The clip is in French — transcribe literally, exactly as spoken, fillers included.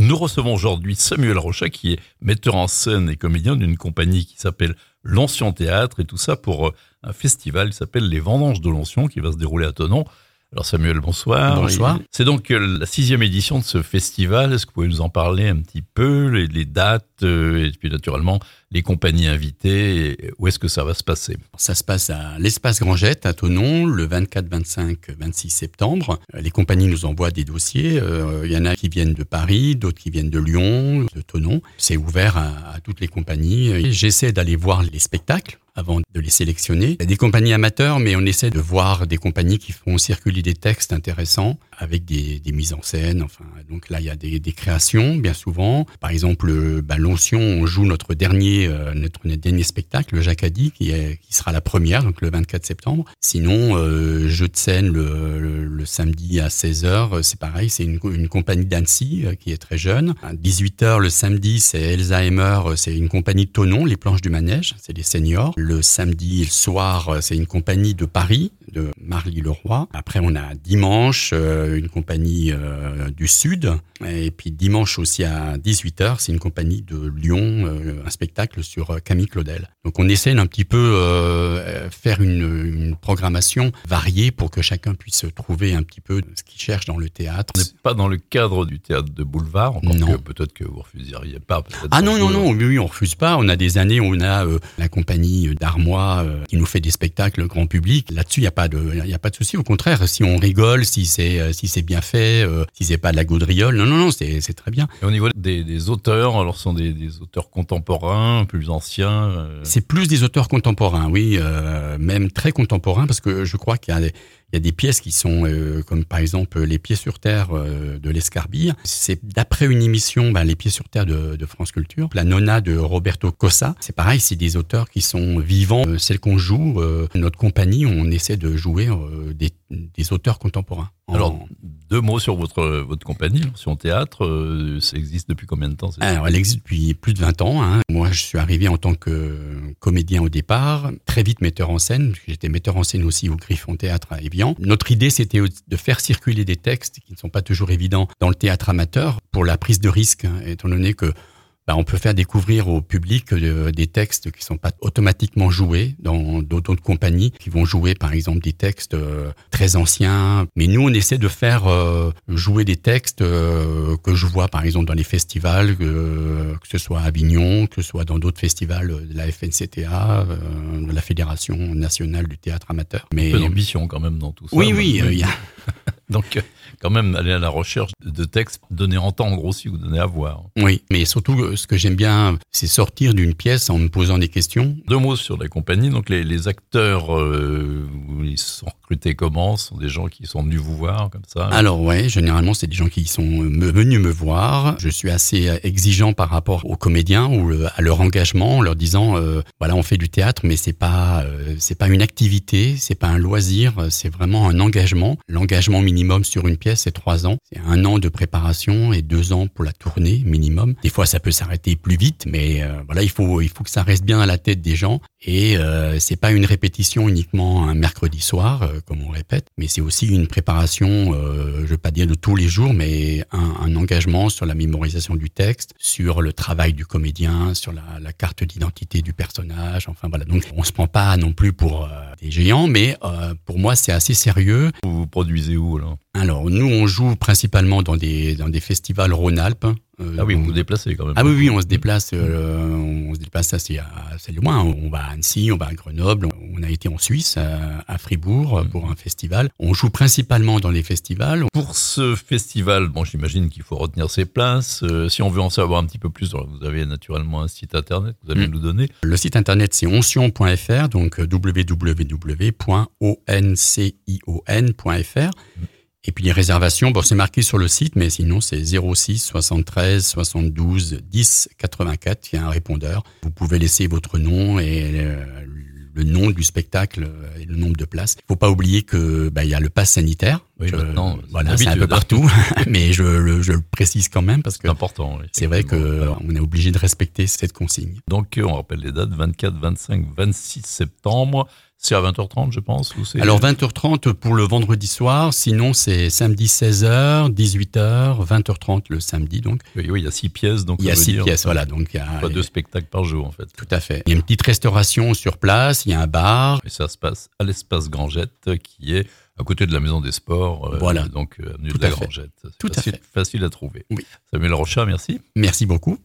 Nous recevons aujourd'hui Samuel Rochat, qui est metteur en scène et comédien d'une compagnie qui s'appelle L'Ancien Théâtre, et tout ça pour un festival qui s'appelle Les Vendanges de l'Ancien, qui va se dérouler à Thonon. Alors Samuel, bonsoir. Bonsoir. C'est donc la sixième édition de ce festival. Est-ce que vous pouvez nous en parler un petit peu, les, les dates, euh, et puis naturellement les compagnies invitées, et où est-ce que ça va se passer? Ça se passe à l'Espace Grand Jet à Thonon, le vingt-quatre, vingt-cinq, vingt-six septembre. Les compagnies nous envoient des dossiers. Euh, il y en a qui viennent de Paris, d'autres qui viennent de Lyon, de Thonon. C'est ouvert à, à toutes les compagnies. Et j'essaie d'aller voir les spectacles avant de les sélectionner. Il y a des compagnies amateurs, mais on essaie de voir des compagnies qui font circuler des textes intéressants avec des, des mises en scène. Enfin, donc là, il y a des, des créations, bien souvent. Par exemple, bah, l'Ancien, on joue notre dernier, euh, notre, notre dernier spectacle, le Jacadi, qui, est, qui sera la première, donc le vingt-quatre septembre. Sinon, euh, jeu de scène le, le, le samedi à seize heures, c'est pareil, c'est une, une compagnie d'Annecy euh, qui est très jeune. À dix-huit heures, le samedi, c'est Elzheimer, c'est une compagnie de Thonon, les planches du manège, c'est des seniors. Le samedi et le soir, c'est une compagnie de Paris, de Marly-le-Roi. Après, on a dimanche, euh, une compagnie euh, du Sud. Et puis dimanche aussi à dix-huit heures, c'est une compagnie de Lyon, euh, un spectacle sur Camille Claudel. Donc on essaie d'un petit peu euh, faire une, une programmation variée pour que chacun puisse trouver un petit peu ce qu'il cherche dans le théâtre. On n'est pas dans le cadre du théâtre de boulevard, encore non. que peut-être que vous refuseriez pas. Ah non, non, non, oui, oui, on refuse pas. On a des années où on a euh, la compagnie d'Armois euh, qui nous fait des spectacles grand public. Là-dessus, il n'y a pas de, il y a pas de souci. Au contraire, si on rigole, si c'est, euh, si c'est bien fait, euh, si c'est pas de la gaudriole, non, non, non, c'est, c'est très bien. Et au niveau des, des auteurs, alors ce sont des, des auteurs contemporains, plus anciens. Euh... C'est plus des auteurs contemporains, oui, euh, même très contemporains, parce que je crois qu'il y a des, il y a des pièces qui sont, euh, comme par exemple Les Pieds sur Terre euh, de Lescarbille. C'est d'après une émission, ben, Les Pieds sur Terre de, de France Culture. La Nonna de Roberto Cossa. C'est pareil, c'est des auteurs qui sont vivants. Euh, celles qu'on joue, euh, notre compagnie, on essaie de jouer euh, des, des auteurs contemporains. En... Alors, deux mots sur votre, votre compagnie, l'Ancien Théâtre. Euh, ça existe depuis combien de temps? Alors, elle existe depuis plus de vingt ans. Hein. Moi, je suis arrivé en tant que comédien au départ, très vite metteur en scène. J'étais metteur en scène aussi au Griffon Théâtre à Évian. Notre idée, c'était de faire circuler des textes qui ne sont pas toujours évidents dans le théâtre amateur pour la prise de risque, hein, étant donné que bah, on peut faire découvrir au public euh, des textes qui sont pas automatiquement joués dans d'autres compagnies qui vont jouer par exemple des textes euh, très anciens. Mais nous, on essaie de faire euh, jouer des textes euh, que je vois par exemple dans les festivals, euh, que ce soit à Avignon, que ce soit dans d'autres festivals de la F N C T A, euh, de la Fédération nationale du théâtre amateur. Mais un peu d'ambition quand même dans tout ça. Oui, oui, il euh, y a... Donc, quand même, aller à la recherche de textes, donner à entendre, en gros, si vous donnez à voir. Oui, mais surtout, ce que j'aime bien, c'est sortir d'une pièce en me posant des questions. Deux mots sur la compagnie. Donc, les, les acteurs, euh, ils sont recrutés comment? Ce sont des gens qui sont venus vous voir, comme ça? Alors, ouais, généralement, c'est des gens qui sont me, venus me voir. Je suis assez exigeant par rapport aux comédiens ou le, à leur engagement, en leur disant, euh, voilà, on fait du théâtre, mais c'est pas, euh, c'est pas une activité, c'est pas un loisir, c'est vraiment un engagement. L'engagement minimum sur une pièce, c'est trois ans. C'est un an de préparation et deux ans pour la tournée minimum. Des fois, ça peut s'arrêter plus vite, mais euh, voilà, il faut il faut que ça reste bien à la tête des gens. Et euh, c'est pas une répétition uniquement un mercredi soir, euh, comme on répète, mais c'est aussi une préparation, euh, je vais pas dire de tous les jours, mais un, un engagement sur la mémorisation du texte, sur le travail du comédien, sur la, la carte d'identité du personnage. Enfin voilà, donc on se prend pas non plus pour euh, des géants, mais euh, pour moi, c'est assez sérieux. Vous vous produisez où alors? Alors, nous, on joue principalement dans des, dans des festivals Rhône-Alpes. Euh, ah oui, vous vous déplacez quand même. Ah oui, oui, on se déplace, euh, on se déplace assez, assez loin. On va à Annecy, on va à Grenoble. On a été en Suisse, à, à Fribourg, mmh. pour un festival. On joue principalement dans les festivals. Pour ce festival, bon, j'imagine qu'il faut retenir ses places. Euh, si on veut en savoir un petit peu plus, vous avez naturellement un site internet, vous allez mmh. nous donner. Le site internet, c'est oncion point f r, donc w w w point oncion point f r. Mmh. Et puis les réservations, bon, c'est marqué sur le site, mais sinon c'est zéro six soixante-treize soixante-douze dix quatre-vingt-quatre. Il y a un répondeur. Vous pouvez laisser votre nom et le, le nom du spectacle et le nombre de places. Il faut pas oublier que bah, il y a le pass sanitaire. Oui, Je- maintenant, c'est voilà, une c'est un peu habitude. partout, mais je, le- je le précise quand même parce que C'est important. oui, c'est vrai effectivement. qu'on est obligé de respecter cette consigne. Donc, euh, on rappelle les dates, vingt-quatre, vingt-cinq, vingt-six septembre. C'est à vingt heures trente, je pense ou c'est... Alors vingt heures trente pour le vendredi soir, sinon c'est samedi seize heures, dix-huit heures, vingt heures trente le samedi donc. Oui, oui, il y a six pièces. Donc Il y a ça veut six dire, pièces, euh, voilà. Donc il y a, Pas deux spectacles par jour, en fait. tout à fait. Il y a une petite restauration sur place, il y a un bar. Et ça se passe à l'espace Grangette, qui est à côté de la Maison des Sports. euh, Voilà. Donc, euh, avenue Tout de la à fait. Grangette. C'est Tout à facile, fait. facile à trouver. Oui. Samuel Rochat, merci. Merci beaucoup.